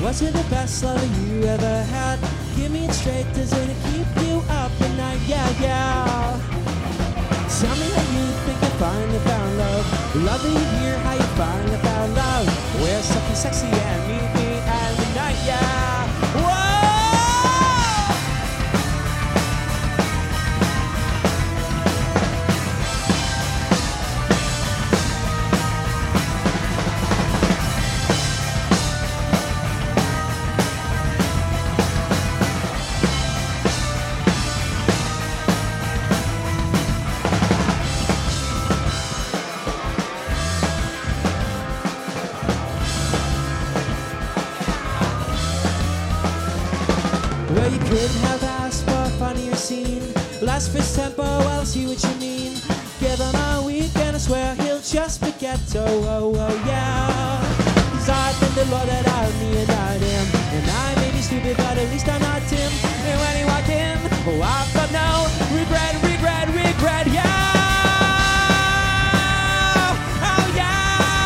Was it the best love you ever had? Give me it straight, does it keep you up at night? Yeah, yeah. Tell me how you think you finally found love. Love to hear how you finally found love. Wear something sexy and meet me at midnight, yeah. Whoa! Well, you could have asked for a funnier scene. Last fist tempo, I'll see what you mean. Give him a weekend, I swear he'll just forget. Oh, yeah. 'Cause I thank the Lord that I'm me and not him. And I may be stupid, but at least I'm not Tim. And when he walked in, oh, I felt no regret, yeah. Oh, yeah.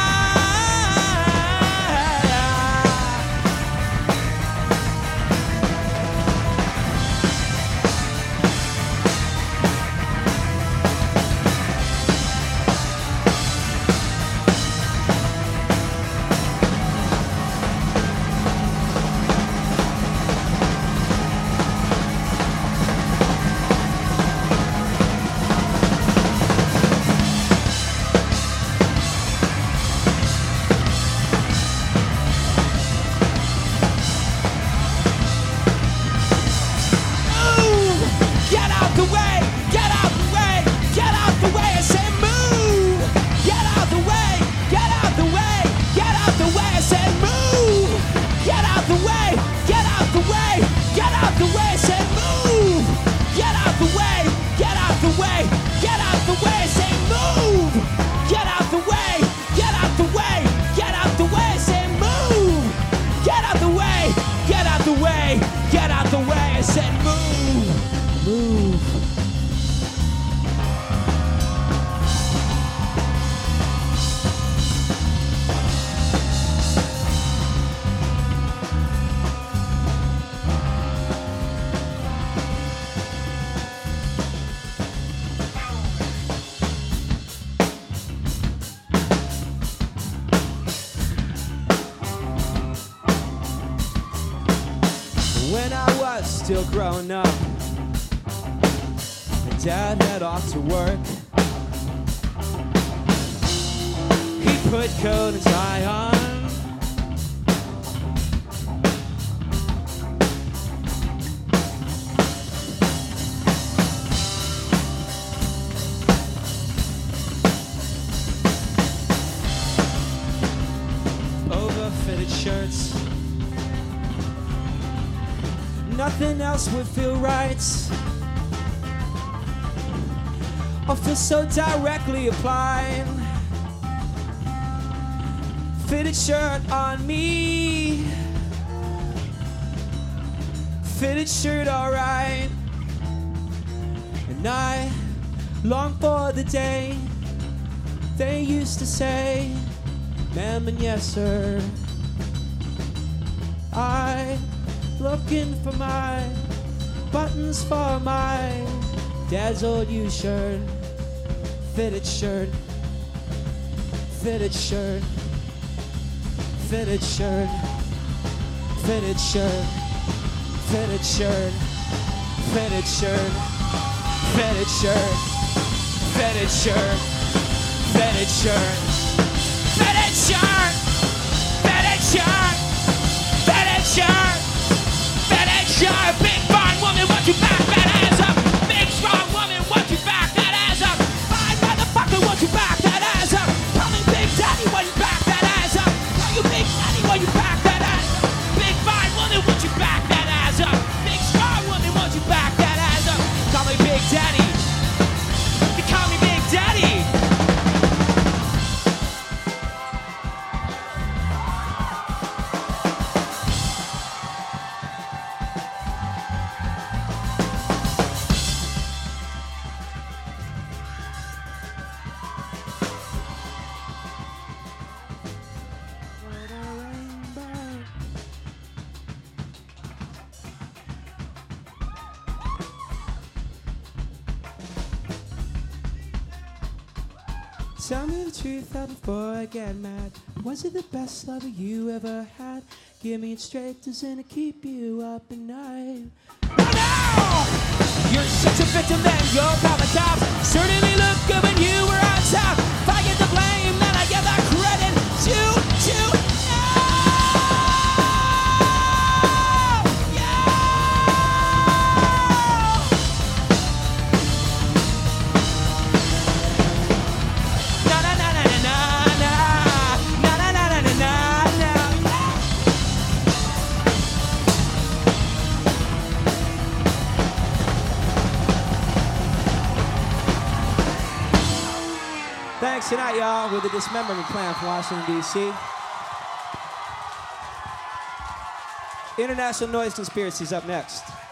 Get out the way, I said move, move. When I was still growing up, my dad head off to work. He put coat and tie on. Over-fitted shirts. Nothing else would feel right or feel so directly applied. Fitted shirt on me, fitted shirt alright. And I long for the day they used to say, ma'am and yes sir. I looking for my buttons for my dad's old used shirt. Fitted shirt, fitted shirt, fitted shirt, fitted shirt, fitted shirt, fitted shirt, fitted shirt, fitted shirt, fitted shirt, fitted shirt, fitted shirt, fitted shirt. Big fine woman, want you back that ass up. Big strong woman, want you back that ass up. Fine motherfucker, want you back that ass up. Call me Big Daddy, want you back that ass up. Call you Big Daddy, want you back that ass up. Big fine woman, want you back that ass up. Big strong woman, want you back that ass up. Call me Big Daddy. You call me Big Daddy. Tell me the truth now before I get mad. Was it the best lover you ever had? Give me it straight, doesn't it keep you up at night? Oh no! You're such a victim, then go call the cops. Certainly look good when you were on top. If I get the blame, then I give the credit to you. Thanks tonight, y'all, with the Dismemberment Plan from Washington, D.C. International Noise Conspiracy's up next.